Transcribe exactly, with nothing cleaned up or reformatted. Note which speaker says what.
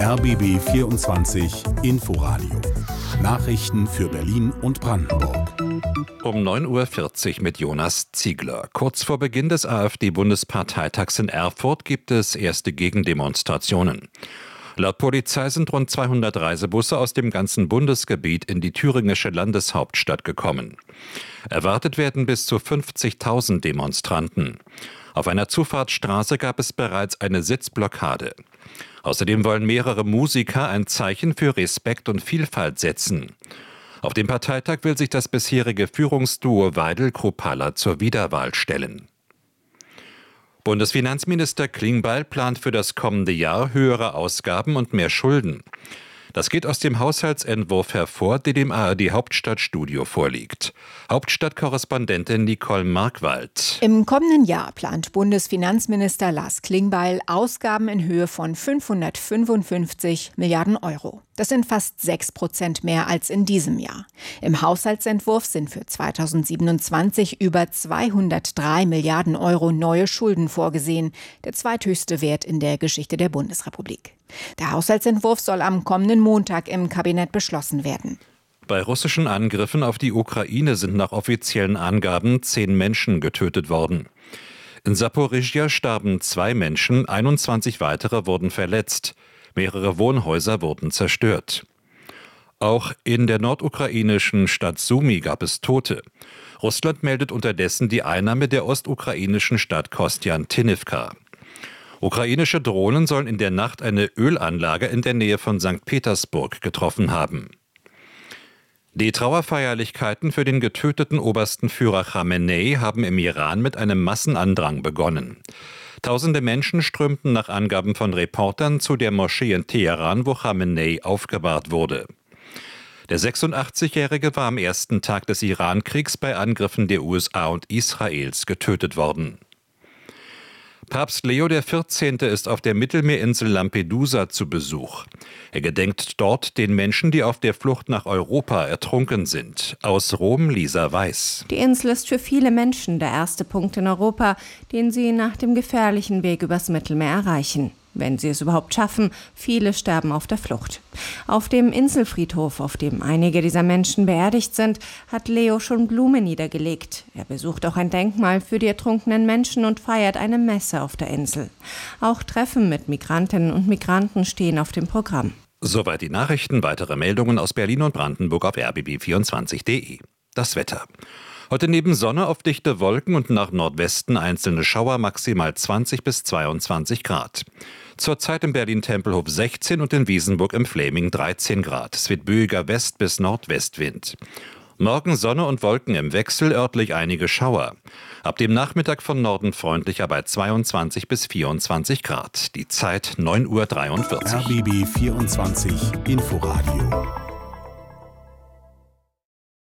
Speaker 1: R B B vierundzwanzig Inforadio. Nachrichten für Berlin und Brandenburg.
Speaker 2: Um neun Uhr vierzig mit Jonas Ziegler. Kurz vor Beginn des AfD-Bundesparteitags in Erfurt gibt es erste Gegendemonstrationen. Laut Polizei sind rund zweihundert Reisebusse aus dem ganzen Bundesgebiet in die thüringische Landeshauptstadt gekommen. Erwartet werden bis zu fünfzigtausend Demonstranten. Auf einer Zufahrtsstraße gab es bereits eine Sitzblockade. Außerdem wollen mehrere Musiker ein Zeichen für Respekt und Vielfalt setzen. Auf dem Parteitag will sich das bisherige Führungsduo Weidel-Kruppalla zur Wiederwahl stellen. Bundesfinanzminister Klingbeil plant für das kommende Jahr höhere Ausgaben und mehr Schulden. Das geht aus dem Haushaltsentwurf hervor, der dem A R D-Hauptstadtstudio vorliegt. Hauptstadtkorrespondentin Nicole Markwald.
Speaker 3: Im kommenden Jahr plant Bundesfinanzminister Lars Klingbeil Ausgaben in Höhe von fünfhundertfünfundfünfzig Milliarden Euro. Das sind fast sechs Prozent mehr als in diesem Jahr. Im Haushaltsentwurf sind für zweitausendsiebenundzwanzig über zweihundertdrei Milliarden Euro neue Schulden vorgesehen, der zweithöchste Wert in der Geschichte der Bundesrepublik. Der Haushaltsentwurf soll am kommenden Montag im Kabinett beschlossen werden.
Speaker 2: Bei russischen Angriffen auf die Ukraine sind nach offiziellen Angaben zehn Menschen getötet worden. In Saporischschja starben zwei Menschen, einundzwanzig weitere wurden verletzt. Mehrere Wohnhäuser wurden zerstört. Auch in der nordukrainischen Stadt Sumy gab es Tote. Russland meldet unterdessen die Einnahme der ostukrainischen Stadt Kostjan-Tinivka. Ukrainische Drohnen sollen in der Nacht eine Ölanlage in der Nähe von Sankt Petersburg getroffen haben. Die Trauerfeierlichkeiten für den getöteten obersten Führer Chamenei haben im Iran mit einem Massenandrang begonnen. Tausende Menschen strömten nach Angaben von Reportern zu der Moschee in Teheran, wo Chamenei aufgebahrt wurde. Der sechsundachtzigjährige war am ersten Tag des Iran-Kriegs bei Angriffen der U S A und Israels getötet worden. Papst Leo der vierzehnte ist auf der Mittelmeerinsel Lampedusa zu Besuch. Er gedenkt dort den Menschen, die auf der Flucht nach Europa ertrunken sind. Aus Rom Lisa Weiß.
Speaker 4: Die Insel ist für viele Menschen der erste Punkt in Europa, den sie nach dem gefährlichen Weg übers Mittelmeer erreichen. Wenn sie es überhaupt schaffen, viele sterben auf der Flucht. Auf dem Inselfriedhof, auf dem einige dieser Menschen beerdigt sind, hat Leo schon Blumen niedergelegt. Er besucht auch ein Denkmal für die ertrunkenen Menschen und feiert eine Messe auf der Insel. Auch Treffen mit Migrantinnen und Migranten stehen auf dem Programm.
Speaker 2: Soweit die Nachrichten. Weitere Meldungen aus Berlin und Brandenburg auf R B B vierundzwanzig punkt de. Das Wetter. Heute neben Sonne auf dichte Wolken und nach Nordwesten einzelne Schauer, maximal zwanzig bis zweiundzwanzig Grad. Zurzeit in Berlin-Tempelhof sechzehn und in Wiesenburg im Fläming dreizehn Grad. Es wird böiger West- bis Nordwestwind. Morgen Sonne und Wolken im Wechsel, örtlich einige Schauer. Ab dem Nachmittag von Norden freundlicher bei zweiundzwanzig bis vierundzwanzig Grad. Die Zeit neun Uhr dreiundvierzig.
Speaker 1: R B B vierundzwanzig Inforadio.